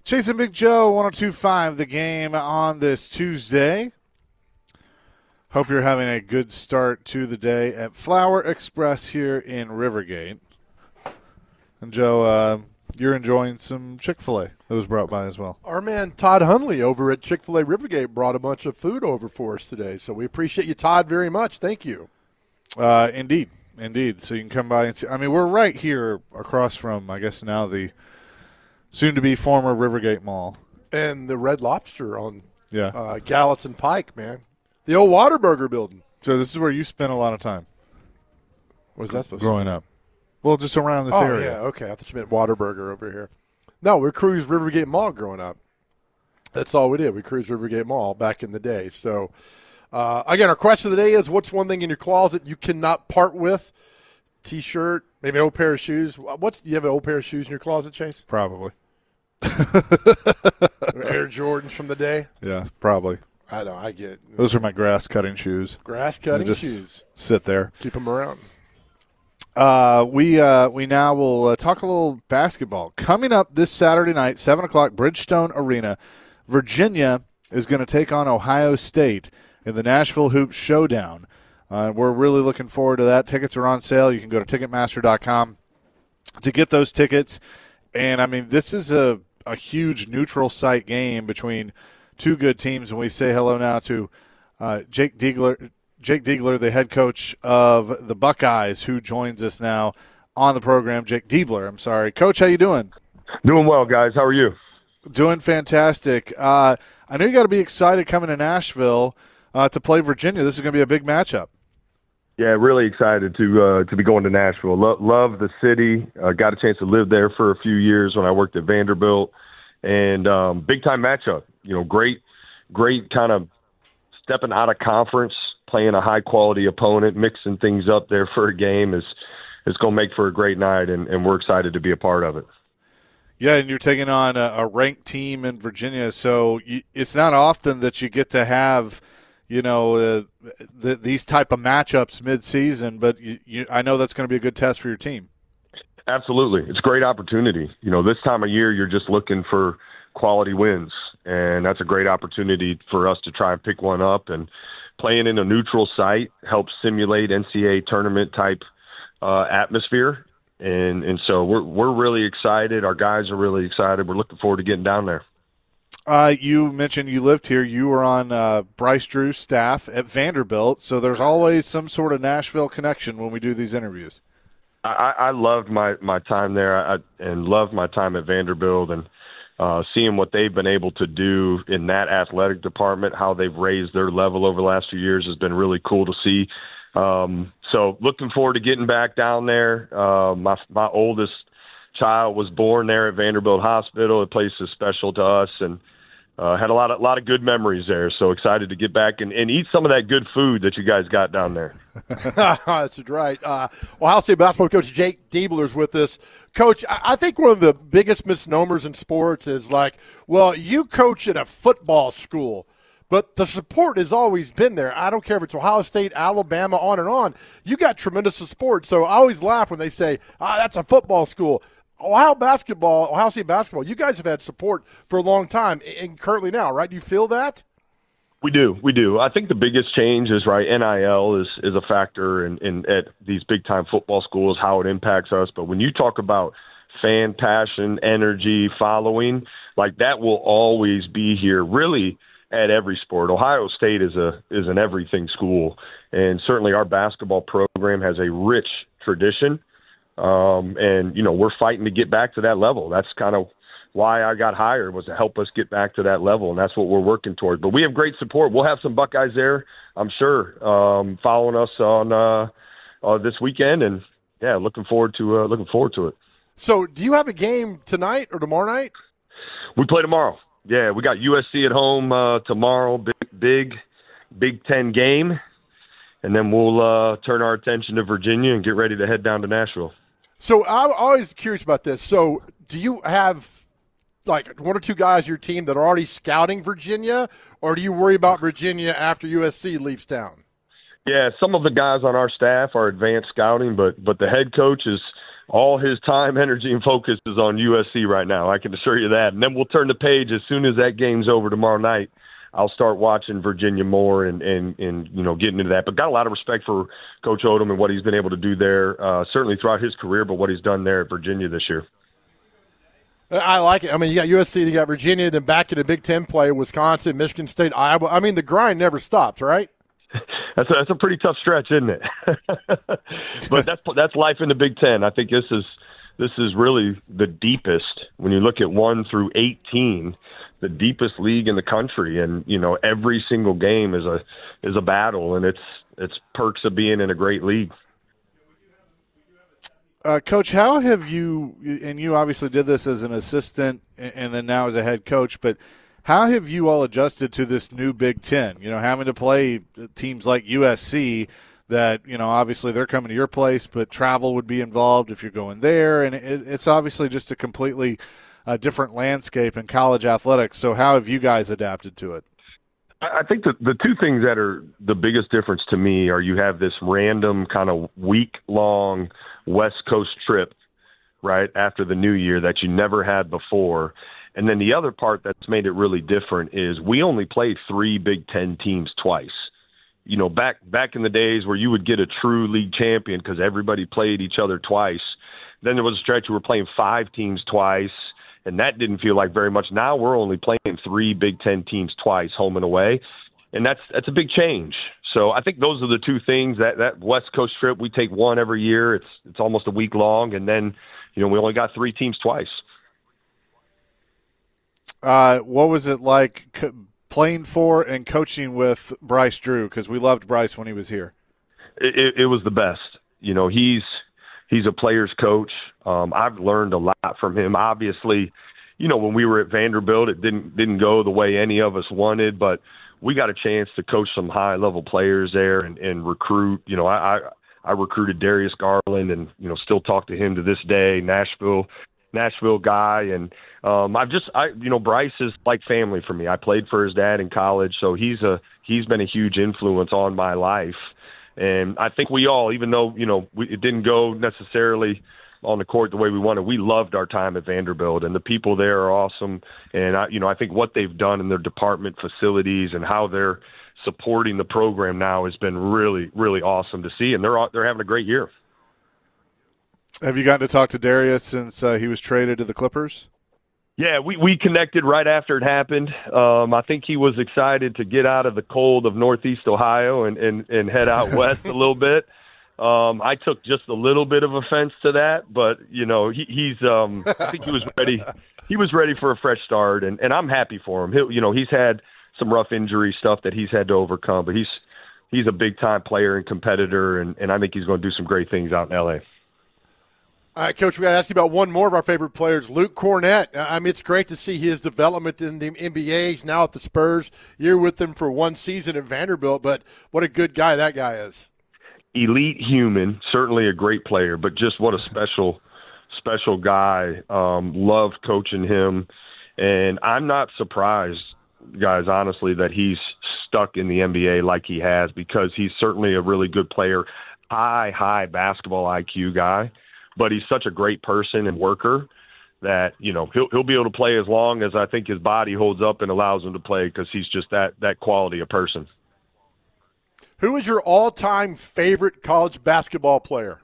Chasing Big Joe, 102.5 The Game on this Tuesday. Hope you're having a good start to the day at Flower Express here in Rivergate. And Joe, you're enjoying some Chick-fil-A that was brought by as well. Our man Todd Hunley over at Chick-fil-A Rivergate brought a bunch of food over for us today. So we appreciate you, Todd, very much. Thank you. Indeed. So you can come by and see. I mean, we're right here across from, I guess now, the soon-to-be former Rivergate Mall. And the Red Lobster on Yeah. Gallatin Pike, man. The old Whataburger building. So this is where you spent a lot of time. What was that supposed growing up? Well, just around this to be? area. Yeah, okay. I thought you meant Whataburger over here. No, we cruised Rivergate Mall growing up. That's all we did. We cruised Rivergate Mall back in the day. So, again, our question of the day is, what's one thing in your closet you cannot part with? T-shirt, maybe an old pair of shoes. Do you have an old pair of shoes in your closet, Chase? Probably. Air Jordans from the day? Yeah, probably. I know, I get it. Those are my grass-cutting shoes. Grass-cutting Just shoes. sit there. Keep them around. We now will talk a little basketball. Coming up this Saturday night, 7 o'clock, Bridgestone Arena, Virginia is going to take on Ohio State in the Nashville Hoops Showdown. We're really looking forward to that. Tickets are on sale. You can go to Ticketmaster.com to get those tickets. And, I mean, this is a huge neutral site game between two good teams. And we say hello now to Jake Diegler, the head coach of the Buckeyes, who joins us now on the program. Jake Diebler, I'm sorry. Coach, how you doing? Doing well, guys. How are you? Doing fantastic. I know you got to be excited coming to Nashville to play Virginia. This is going to be a big matchup. Yeah, really excited to be going to Nashville. Love the city. Got a chance to live there for a few years when I worked at Vanderbilt, and big time matchup. You know, great kind of stepping out of conference, playing a high quality opponent, mixing things up there for a game is going to make for a great night, and we're excited to be a part of it. Yeah, and you're taking on a ranked team in Virginia, so it's not often that you get to have, you know, these type of matchups mid-season, but I know that's going to be a good test for your team. Absolutely. It's a great opportunity. You know, this time of year you're just looking for quality wins, and that's a great opportunity for us to try and pick one up. And playing in a neutral site helps simulate NCAA tournament type atmosphere. And so we're really excited. Our guys are really excited. We're looking forward to getting down there. You mentioned you lived here. You were on Bryce Drew's staff at Vanderbilt, so there's always some sort of Nashville connection when we do these interviews. I loved my time there and loved my time at Vanderbilt, and seeing what they've been able to do in that athletic department, how they've raised their level over the last few years has been really cool to see. So looking forward to getting back down there. My oldest child was born there at Vanderbilt Hospital. The place is special to us, and had a lot of good memories there. So excited to get back and eat some of that good food that you guys got down there. That's right. Ohio State basketball coach Jake Diebler is with us. Coach, I think one of the biggest misnomers in sports is like, well, you coach at a football school, but the support has always been there. I don't care if it's Ohio State, Alabama, on and on. You got tremendous support. So I always laugh when they say, that's a football school. Ohio State basketball, you guys have had support for a long time and currently now, right? Do you feel that? We do. I think the biggest change is, right, NIL is a factor in at these big-time football schools, how it impacts us. But when you talk about fan passion, energy, following, like that will always be here really at every sport. Ohio State is an everything school, and certainly our basketball program has a rich tradition. And, you know, we're fighting to get back to that level. That's kind of why I got hired, was to help us get back to that level, and that's what we're working toward. But we have great support. We'll have some Buckeyes there, I'm sure, following us on this weekend, and yeah, looking forward to it. So, do you have a game tonight or tomorrow night? We play tomorrow. Yeah, we got USC at home tomorrow. Big Big Ten game, and then we'll turn our attention to Virginia and get ready to head down to Nashville. So I'm always curious about this. So do you have like one or two guys on your team that are already scouting Virginia, or do you worry about Virginia after USC leaves town? Yeah, some of the guys on our staff are advanced scouting, but the head coach is all his time, energy, and focus is on USC right now. I can assure you that. And then we'll turn the page as soon as that game's over tomorrow night. I'll start watching Virginia more and getting into that. But got a lot of respect for Coach Odom and what he's been able to do there, certainly throughout his career, but what he's done there at Virginia this year. I like it. I mean, you got USC, you got Virginia, then back to the Big Ten play, Wisconsin, Michigan State, Iowa. I mean, the grind never stops, right? That's a pretty tough stretch, isn't it? But that's life in the Big Ten. I think this is really the deepest when you look at 1 through 18, the deepest league in the country, and every single game is a battle, and it's perks of being in a great league. Coach, how have you, and you obviously did this as an assistant and then now as a head coach, but how have you all adjusted to this new Big Ten? Having to play teams like USC that, obviously they're coming to your place, but travel would be involved if you're going there, and it's obviously just a completely different landscape in college athletics. So how have you guys adapted to it? I think the two things that are the biggest difference to me are you have this random kind of week-long West Coast trip right after the new year that you never had before. And then the other part that's made it really different is we only played 3 Big Ten teams twice. Back in the days where you would get a true league champion because everybody played each other twice. Then there was a stretch where we were playing 5 teams twice, and that didn't feel like very much. Now we're only playing 3 Big Ten teams twice, home and away, and that's a big change. So I think those are the two things. That West Coast trip, we take 1 every year. It's almost a week long, and then we only got 3 teams twice. What was it like playing for and coaching with Bryce Drew? Because we loved Bryce when he was here. It was the best. He's a player's coach. I've learned a lot from him. Obviously, when we were at Vanderbilt, it didn't go the way any of us wanted, but we got a chance to coach some high-level players there and recruit. I recruited Darius Garland and, still talk to him to this day, Nashville guy. And Bryce is like family for me. I played for his dad in college, so he's been a huge influence on my life. And I think we all, even though, it didn't go necessarily on the court the way we wanted, we loved our time at Vanderbilt, and the people there are awesome. And I think what they've done in their department facilities and how they're supporting the program now has been really, really awesome to see. And they're having a great year. Have you gotten to talk to Darius since he was traded to the Clippers? Yeah, we connected right after it happened. I think he was excited to get out of the cold of Northeast Ohio and head out west a little bit. I took just a little bit of offense to that, but he's I think he was ready. He was ready for a fresh start, and I'm happy for him. He's had some rough injury stuff that he's had to overcome, but he's a big time player and competitor, and I think he's going to do some great things out in LA. All right, Coach, we got to ask you about one more of our favorite players, Luke Cornett. I mean, it's great to see his development in the NBA. He's now at the Spurs. You're with him for 1 season at Vanderbilt, but what a good guy that guy is. Elite human, certainly a great player, but just what a special guy. Loved coaching him, and I'm not surprised, guys, honestly, that he's stuck in the NBA like he has, because he's certainly a really good player, high basketball IQ guy. But he's such a great person and worker that, he'll be able to play as long as I think his body holds up and allows him to play, because he's just that quality of person. Who is your all-time favorite college basketball player?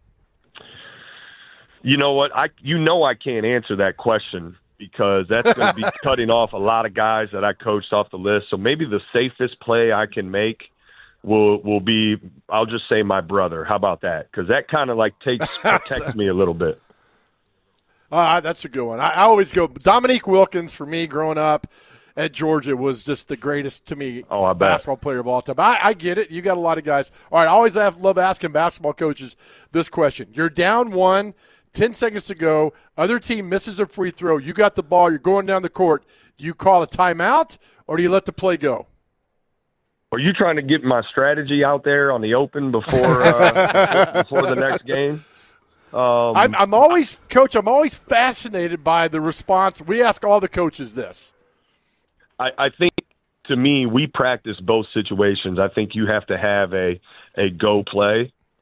You know what? I can't answer that question, because that's going to be cutting off a lot of guys that I coached off the list. So maybe the safest play I can make will be, I'll just say my brother. How about that? Because that kind of protects me a little bit. That's a good one. I always go Dominique Wilkins for me growing up at Georgia was just the greatest to me basketball player of all time. I get it. You got a lot of guys. All right, I always love asking basketball coaches this question. You're down 1, 10 seconds to go. Other team misses a free throw. You got the ball. You're going down the court. Do you call a timeout or do you let the play go? Are you trying to get my strategy out there on the open before the next game? I'm always fascinated by the response. We ask all the coaches this. I think, to me, we practice both situations. I think you have to have a go play,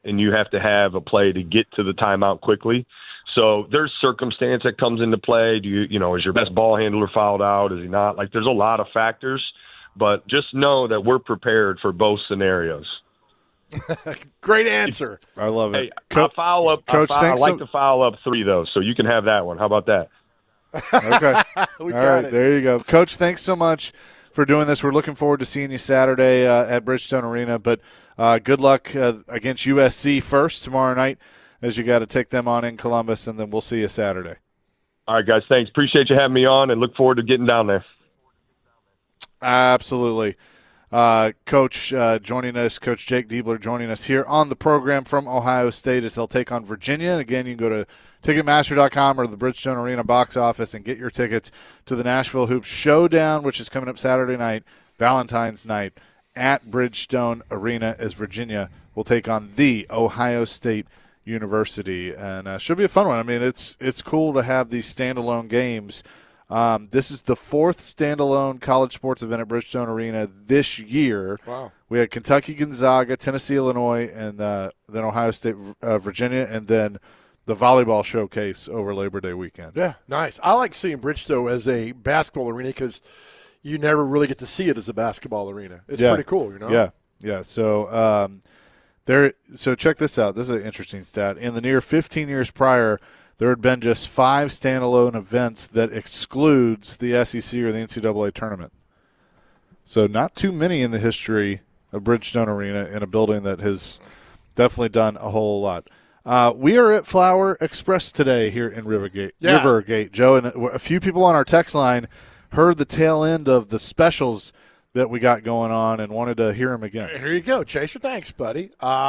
and you have to have a play to get to the timeout quickly. So there's circumstance that comes into play. Is your best ball handler fouled out? Is he not? Like, there's a lot of factors, but just know that we're prepared for both scenarios. Great answer. I love it. Hey, I'll foul up. Coach, I like to foul up 3, though, so you can have that one. How about that? Okay. We All got right, it. there you go. Coach, thanks so much for doing this. We're looking forward to seeing you Saturday at Bridgestone Arena, but good luck against USC first tomorrow night, as you got to take them on in Columbus, and then we'll see you Saturday. All right, guys, thanks. Appreciate you having me on, and look forward to getting down there. Absolutely. Coach joining us, Coach Jake Diebler joining us here on the program from Ohio State as they'll take on Virginia. And again, you can go to Ticketmaster.com or the Bridgestone Arena box office and get your tickets to the Nashville Hoops Showdown, which is coming up Saturday night, Valentine's night, at Bridgestone Arena, as Virginia will take on the Ohio State University. And should be a fun one. I mean, it's cool to have these standalone games. This is the 4th standalone college sports event at Bridgestone Arena this year. Wow. We had Kentucky, Gonzaga, Tennessee, Illinois, and then Ohio State, Virginia, and then the volleyball showcase over Labor Day weekend. Yeah, nice. I like seeing Bridgestone as a basketball arena because you never really get to see it as a basketball arena. It's pretty cool, Yeah. So So check this out. This is an interesting stat. In the near 15 years prior, there had been just 5 standalone events that excludes the SEC or the NCAA tournament. So not too many in the history of Bridgestone Arena in a building that has definitely done a whole lot. We are at Flower Express today here in Rivergate, Joe, and a few people on our text line heard the tail end of the specials that we got going on and wanted to hear them again. Here you go, Chaser. Thanks, buddy.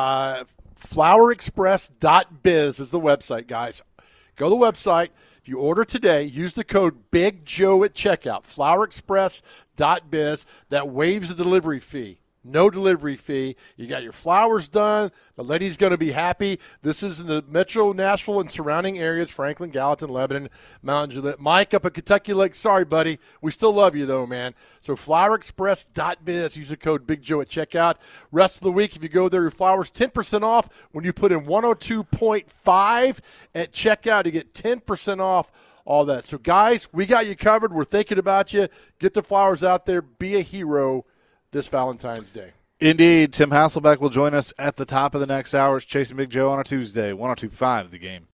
Flowerexpress.biz is the website, guys. Go to the website. If you order today, use the code BIGJOE at checkout, flowerexpress.biz. That waives the delivery fee. No delivery fee. You got your flowers done. The lady's going to be happy. This is in the Metro Nashville and surrounding areas, Franklin, Gallatin, Lebanon, Mount Juliet. Mike up at Kentucky Lake, sorry, buddy. We still love you, though, man. So flowerexpress.biz. Use the code BIGJOE at checkout. Rest of the week, if you go there, your flowers 10% off. When you put in 102.5 at checkout, you get 10% off all that. So, guys, we got you covered. We're thinking about you. Get the flowers out there. Be a hero this Valentine's Day. Indeed. Tim Hasselbeck will join us at the top of the next hour. It's Chasing Big Joe on a Tuesday, 102.5 The Game.